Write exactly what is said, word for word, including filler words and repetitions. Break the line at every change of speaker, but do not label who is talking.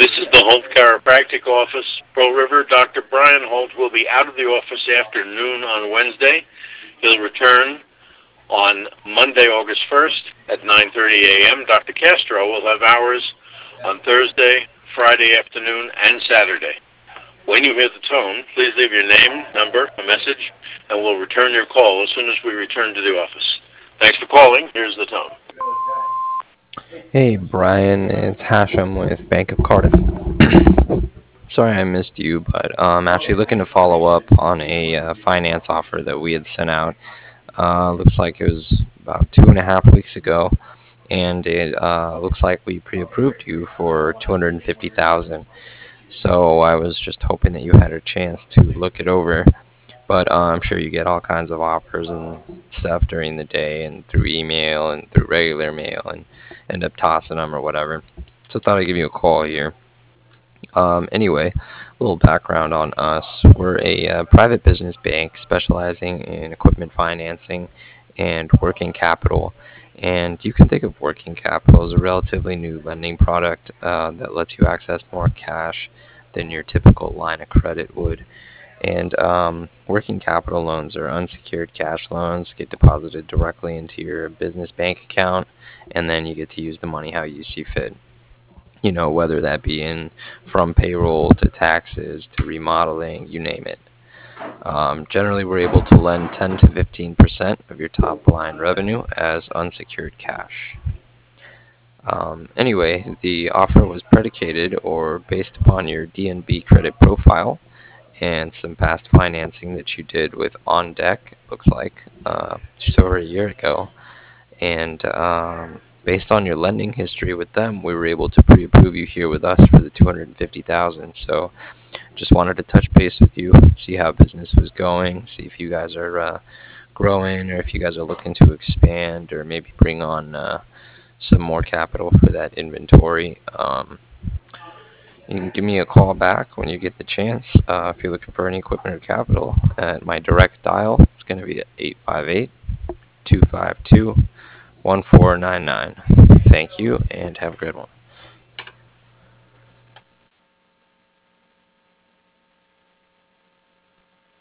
This is the Holt Chiropractic Office, Pearl River. Doctor Brian Holt will be out of the office after noon on Wednesday. He'll return on Monday, August first at nine thirty a.m. Doctor Castro will have hours on Thursday, Friday afternoon, and Saturday. When you hear the tone, please leave your name, number, a message, and we'll return your call as soon as we return to the office. Thanks for calling. Here's the tone.
Hey Brian, it's Hashem with Bank of Cardiff. Sorry I missed you, but uh, I'm actually looking to follow up on a uh, finance offer that we had sent out. Uh, looks like it was about two and a half weeks ago, and it uh, looks like we pre-approved you for two hundred fifty thousand. So I was just hoping that you had a chance to look it over. But uh, I'm sure you get all kinds of offers and stuff during the day and through email and through regular mail and end up tossing them or whatever. So I thought I'd give you a call here. Um, anyway, a little background on us. We're a uh, private business bank specializing in equipment financing and working capital. And you can think of working capital as a relatively new lending product uh, that lets you access more cash than your typical line of credit would. And um, working capital loans are unsecured cash loans, get deposited directly into your business bank account, and then you get to use the money how you see fit. You know, whether that be in from payroll to taxes to remodeling, you name it. Um, generally, we're able to lend ten to fifteen percent of your top line revenue as unsecured cash. Um, anyway, the offer was predicated or based upon your D N B credit profile and some past financing that you did with On Deck, looks like, uh, just over a year ago. And um, based on your lending history with them, we were able to pre-approve you here with us for the two hundred fifty thousand dollars. So just wanted to touch base with you, see how business was going, see if you guys are uh, growing or if you guys are looking to expand or maybe bring on uh, some more capital for that inventory. Um, you can give me a call back when you get the chance uh, if you're looking for any equipment or capital at my direct dial. It's going to be at eight five eight, two five two, one four nine nine. Thank you and have a good one.